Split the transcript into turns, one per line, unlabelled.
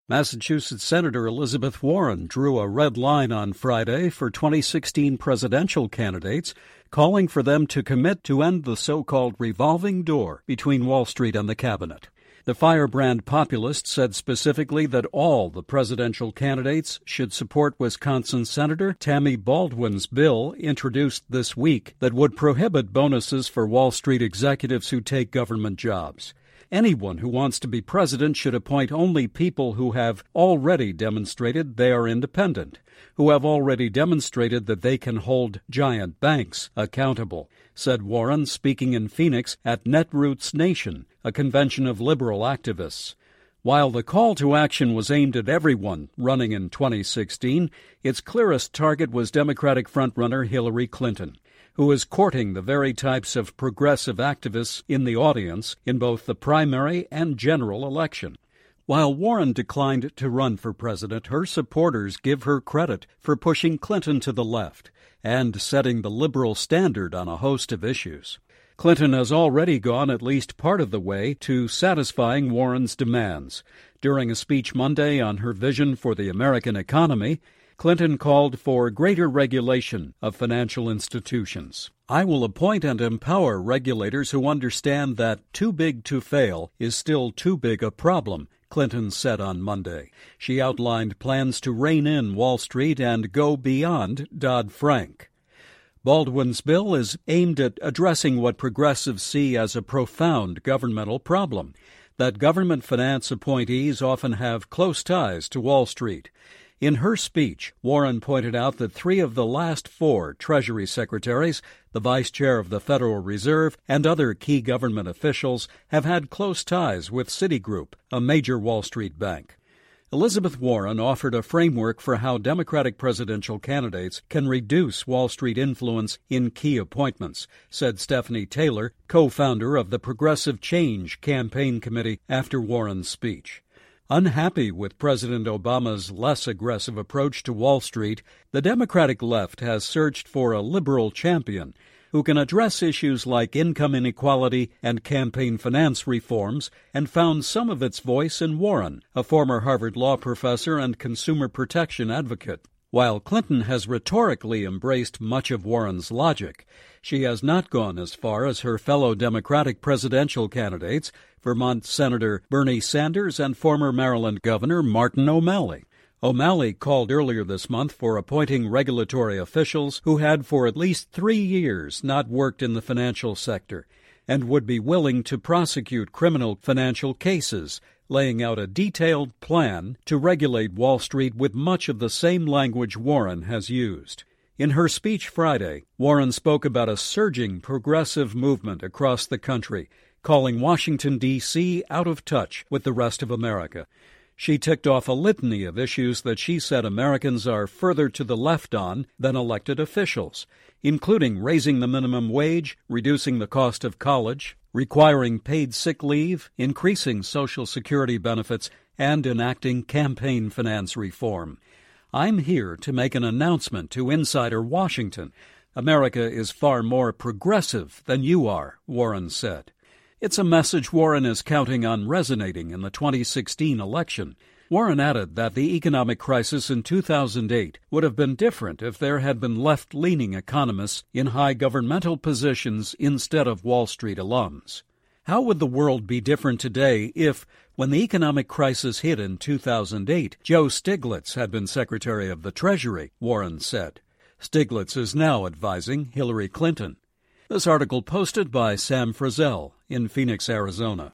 Massachusetts Senator Elizabeth Warren drew a red line on Friday for 2016 presidential candidates, calling for them to commit to end the so-called revolving door between Wall Street and the cabinet. The firebrand populist said specifically that all the presidential candidates should support Wisconsin Senator Tammy Baldwin's bill introduced this week that would prohibit bonuses for Wall Street executives who take government jobs. Anyone who wants to be president should appoint only people who have already demonstrated they are independent, who have already demonstrated that they can hold giant banks accountable, said Warren, speaking in Phoenix at Netroots Nation, a convention of liberal activists. While the call to action was aimed at everyone running in 2016, its clearest target was Democratic frontrunner Hillary Clinton, who is courting the very types of progressive activists in the audience in both the primary and general election. While Warren declined to run for president, her supporters give her credit for pushing Clinton to the left and setting the liberal standard on a host of issues. Clinton has already gone at least part of the way to satisfying Warren's demands. During a speech Monday on her vision for the American economy, Clinton called for greater regulation of financial institutions. "I will appoint and empower regulators who understand that too big to fail is still too big a problem," Clinton said on Monday. She outlined plans to rein in Wall Street and go beyond Dodd-Frank. Baldwin's bill is aimed at addressing what progressives see as a profound governmental problem, that government finance appointees often have close ties to Wall Street. In her speech, Warren pointed out that 3 of the last 4 Treasury secretaries, the vice chair of the Federal Reserve, and other key government officials have had close ties with Citigroup, a major Wall Street bank. Elizabeth Warren offered a framework for how Democratic presidential candidates can reduce Wall Street influence in key appointments, said Stephanie Taylor, co-founder of the Progressive Change Campaign Committee, after Warren's speech. Unhappy with President Obama's less aggressive approach to Wall Street, the Democratic left has searched for a liberal champion who can address issues like income inequality and campaign finance reforms, and found some of its voice in Warren, a former Harvard law professor and consumer protection advocate. While Clinton has rhetorically embraced much of Warren's logic, she has not gone as far as her fellow Democratic presidential candidates, Vermont Senator Bernie Sanders and former Maryland Governor Martin O'Malley. O'Malley called earlier this month for appointing regulatory officials who had for at least 3 years not worked in the financial sector and would be willing to prosecute criminal financial cases, laying out a detailed plan to regulate Wall Street with much of the same language Warren has used. In her speech Friday, Warren spoke about a surging progressive movement across the country, calling Washington, D.C. out of touch with the rest of America. She ticked off a litany of issues that she said Americans are further to the left on than elected officials, including raising the minimum wage, reducing the cost of college, requiring paid sick leave, increasing Social Security benefits, and enacting campaign finance reform. "I'm here to make an announcement to Insider Washington. America is far more progressive than you are," Warren said. It's a message Warren is counting on resonating in the 2016 election. Warren added that the economic crisis in 2008 would have been different if there had been left-leaning economists in high governmental positions instead of Wall Street alums. How would the world be different today if, when the economic crisis hit in 2008, Joe Stiglitz had been Secretary of the Treasury, Warren said. Stiglitz is now advising Hillary Clinton. This article posted by Sam Frizzell in Phoenix, Arizona.